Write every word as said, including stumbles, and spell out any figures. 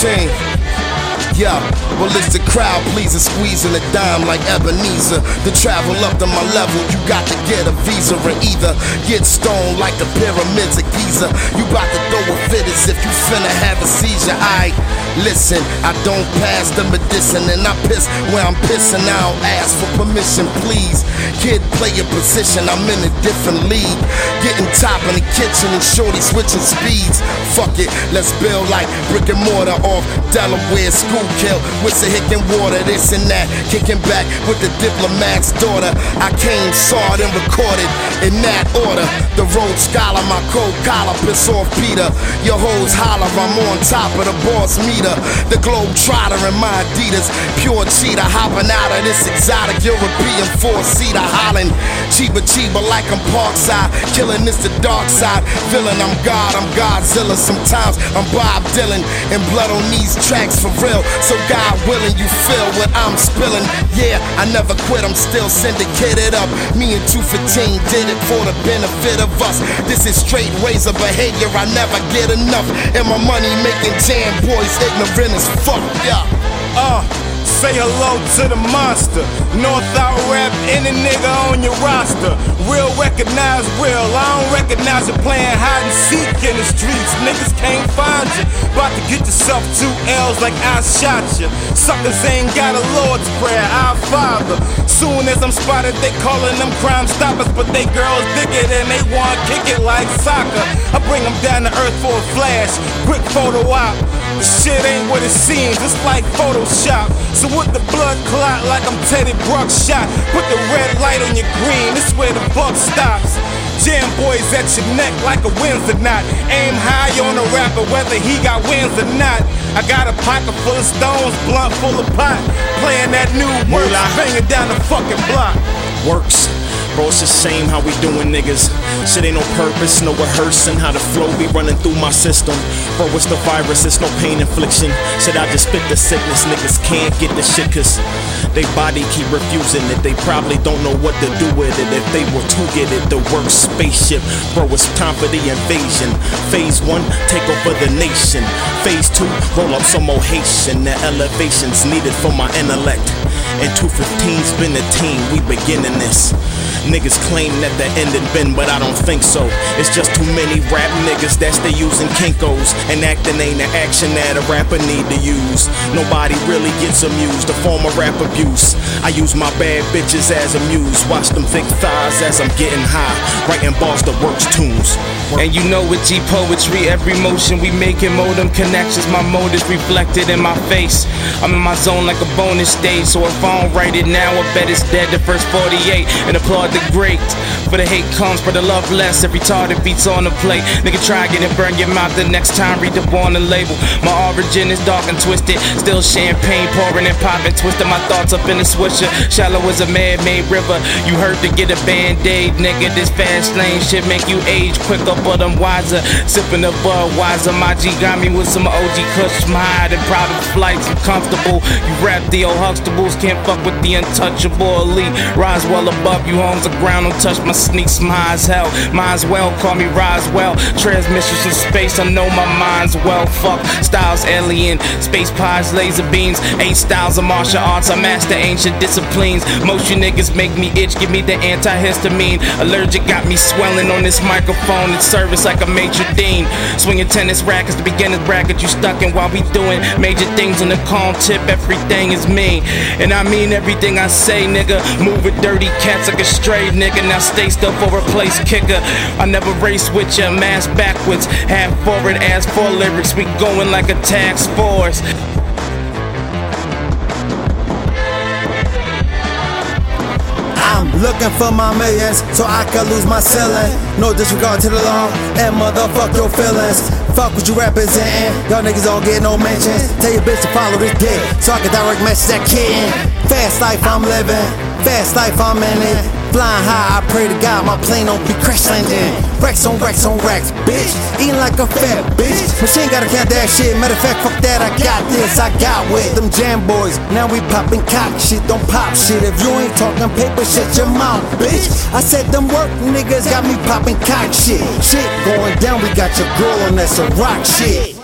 fifteen. Yeah, well it's the crowd pleaser, squeezing a dime like Ebenezer. To travel up to my level, you got to get a visa, or either get stoned like the pyramids of Giza. You bout to throw a fit as if you finna have a seizure. I listen, I don't pass the medicine, and I piss where I'm pissing. I don't ask for permission, please. Kid, play your position, I'm in a different league. Getting top in the kitchen and shorty switching speeds. Fuck it, let's build like brick and mortar off Delaware school. Kill with the hick and water, this and that. Kicking back with the diplomat's daughter. I came, saw it, and recorded in that order. The Rhodes Scholar, my cold collar, piss off Peter. Your hoes holler, I'm on top of the boss meter. The Globe Trotter in my Adidas. Pure cheetah, hopping out of this exotic European four-seater. Hollin', cheaper, cheaper like I'm Parkside. Killing this the dark side. Villain, I'm God, I'm Godzilla. Sometimes I'm Bob Dylan. And blood on these tracks for real. So God willing, you feel what I'm spilling. Yeah, I never quit, I'm still syndicated up. Me and two fifteen did it for the benefit of us. This is straight razor behavior, I never get enough. And my money making jam boys ignorant as fuck, yeah. Uh, say hello to the monster. North out rap, any nigga on your roster. Real recognize real, I don't recognize you playing hide and seek in the streets. Niggas can't find you. About to get yourself two L's like I shot you. Suckers ain't got a Lord's Prayer, our Father. Soon as I'm spotted, they calling them crime stoppers, but they girls dig it and they wanna kick it like soccer. I bring them down to earth for a flash, quick photo op. The shit ain't what it seems, it's like Photoshop. So with the blood clot like I'm Teddy Bruck shot. Put the red light on your green, this where the buck stops. Jam boys at your neck like a Wednesday knot. Aim high on a rapper whether he got wins or not. I got a pocket full of stones, blunt full of pot. Playing that new work, banging down the fucking block. Works. Bro, it's the same how we doing niggas. Shit ain't no purpose, no rehearsing. How the flow be running through my system. Bro, it's the virus, it's no pain infliction. Shit, I just spit the sickness. Niggas can't get the shit cause they body keep refusing it. They probably don't know what to do with it. If they were to get it, the work spaceship. Bro, it's time for the invasion. Phase one, take over the nation. Phase two, roll up some more Haitian. The elevation's needed for my intellect. And two fifteen's been the team, we beginning this. Niggas claim that the end had been, but I don't think so. It's just too many rap niggas that stay using Kinkos. And acting ain't the action that a rapper need to use. Nobody really gets amused, a form of rap abuse. I use my bad bitches as a muse. Watch them thick thighs as I'm getting high. Writing bars that works tunes. And you know with G poetry, every motion we making, modem connections, my motives reflected in my face. I'm in my zone like a bonus stage, so if I don't write it now, I bet it's dead the first forty-eight. And applaud the great, for the hate comes, for the love less. If retarded beats on the plate, nigga try get it, burn your mouth the next time, read the on the label. My origin is dark and twisted, still champagne pouring and popping, twisting my thoughts up in the swisher. Shallow as a man-made river, you heard to get a band-aid, nigga. This fast lane shit make you age quicker, but I'm wiser. Sipping the Budweiser, my G got me with some O G Kush. My hide and private flights, I'm comfortable. You rap the old Huxtables, can't fuck with the untouchable elite. Rise well above you, homes the ground, don't touch my sneaks, I'm high as hell. Mine's well, call me Roswell. Transmissions in space, I know my mind's well. Fuck, styles alien, space pies, laser beams. Eight styles of martial arts, I master ancient disciplines. Most you niggas make me itch, give me the antihistamine. Allergic got me swelling on this microphone. It's service like a major dean. Swinging tennis rackets, the beginner's bracket you stuck in while we doing major things on the calm tip. Everything is me, and I mean everything I say, nigga. Move with dirty cats like a stray nigga. Now stay still for a place kicker. I never race with ya, mass backwards, half forward, ass for lyrics. We going like a task force. I'm looking for my millions so I can lose my ceiling. No disregard to the law and motherfuck your feelings. Fuck what you representing, y'all niggas don't get no mentions. Tell your bitch to follow this dick so I can direct message that kid. Fast life I'm living, fast life I'm in it. Flying high, I pray to God my plane don't be crash landing. Racks on racks on racks, bitch. Eating like a fat bitch. Machine gotta count that shit. Matter of fact, fuck that, I got this. I got with them jam boys. Now we popping cock shit, don't pop shit. If you ain't talking paper, shut your mouth, bitch. I said them work niggas got me popping cock shit. Shit going down, we got your girl on that some rock shit.